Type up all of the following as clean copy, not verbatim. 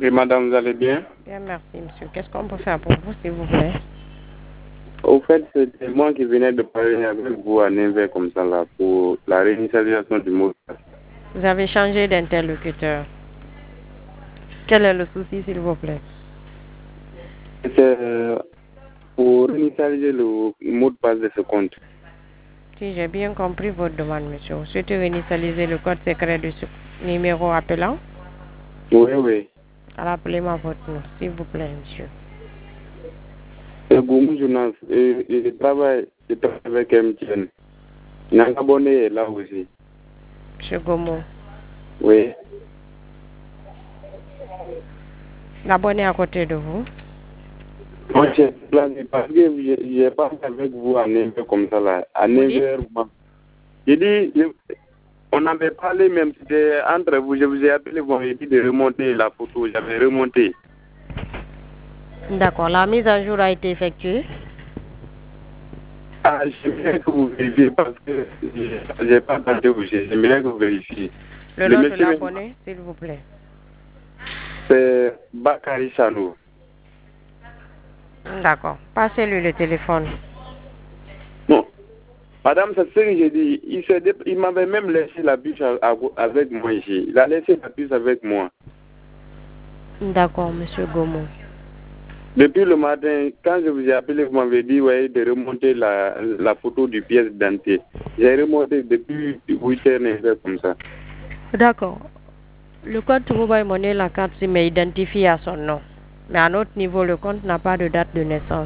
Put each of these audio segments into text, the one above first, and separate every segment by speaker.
Speaker 1: Et madame, vous allez bien?
Speaker 2: Bien, merci, monsieur. Qu'est-ce qu'on peut faire pour vous, s'il vous plaît?
Speaker 1: Au fait, c'était moi qui venais de parler avec vous à Nevers comme ça là pour la réinitialisation du mot de passe.
Speaker 2: Vous avez changé d'interlocuteur. Quel est le souci, s'il vous plaît?
Speaker 1: C'était pour réinitialiser le mot de passe de ce compte.
Speaker 2: Si j'ai bien compris votre demande, monsieur, vous souhaitez réinitialiser le code secret de ce numéro appelant?
Speaker 1: Oui.
Speaker 2: Alors, appelez-moi votre nom, s'il vous plaît, monsieur.
Speaker 1: C'est Goumou Jonas et je travaille avec MTN. Nangabonné est là aussi.
Speaker 2: Monsieur Gomo.
Speaker 1: Oui.
Speaker 2: L'abonné à côté de vous?
Speaker 1: Moi, j'ai plané parce que j'ai parlé avec vous à Nevers comme ça là. À Nevers, j'ai dit, on avait parlé même, c'était entre vous, je vous ai appelé, vous m'avez dit de remonter la photo, j'avais remonté.
Speaker 2: D'accord, la mise à jour a été effectuée?
Speaker 1: Ah, j'aimerais que vous vérifiez parce que j'ai pas tenté vous, j'aimerais que vous vérifiez.
Speaker 2: Le nom de l'abonné, s'il vous plaît.
Speaker 1: C'est Bakary Sano.
Speaker 2: D'accord, passez-lui le téléphone.
Speaker 1: Non, madame, c'est ce que j'ai dit. Il m'avait même laissé la puce avec moi ici. Il a laissé la puce avec moi.
Speaker 2: D'accord, monsieur Gomo.
Speaker 1: Depuis le matin, quand je vous ai appelé, vous m'avez dit ouais, de remonter la photo du pièce d'identité. J'ai remonté depuis 8h, 9h comme ça.
Speaker 2: D'accord. Le code Mobile Money, la carte SIM est identifiée à son nom. Mais à notre niveau, le compte n'a pas de date de naissance.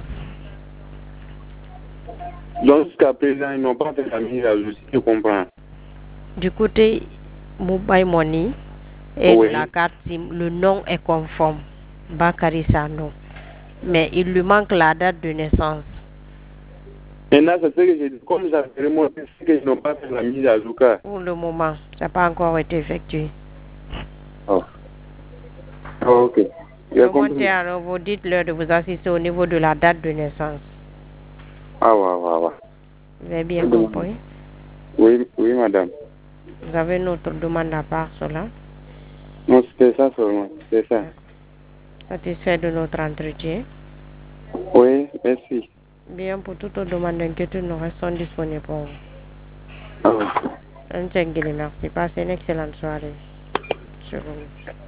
Speaker 1: Donc jusqu'à présent, ils n'ont pas fait la mise à jour, si je comprends.
Speaker 2: Du côté Mobile Money et
Speaker 1: Oui.
Speaker 2: de la carte SIM, le nom est conforme. Bakary Sano. Mais il lui manque la date de naissance.
Speaker 1: Maintenant, c'est ce que j'ai dit. Comme j'avais remonté, c'est que ils n'ont pas fait la mise à jour.
Speaker 2: Pour le moment, ça n'a pas encore été effectué.
Speaker 1: Oh. Oh, ok.
Speaker 2: Remontez alors, vous dites-leur de vous assister au niveau de la date de naissance.
Speaker 1: Ah, ouais.
Speaker 2: Vous avez bien compris?
Speaker 1: Oui, madame.
Speaker 2: Vous avez une autre demande à part cela?
Speaker 1: Non, c'était ça seulement. C'est ça.
Speaker 2: Satisfait de notre entretien?
Speaker 1: Oui, merci.
Speaker 2: Bien, pour toute demande d'inquiétude, nous restons disponibles pour vous.
Speaker 1: Ah, ouais.
Speaker 2: Un merci. Passez une excellente soirée. Je vous remercie.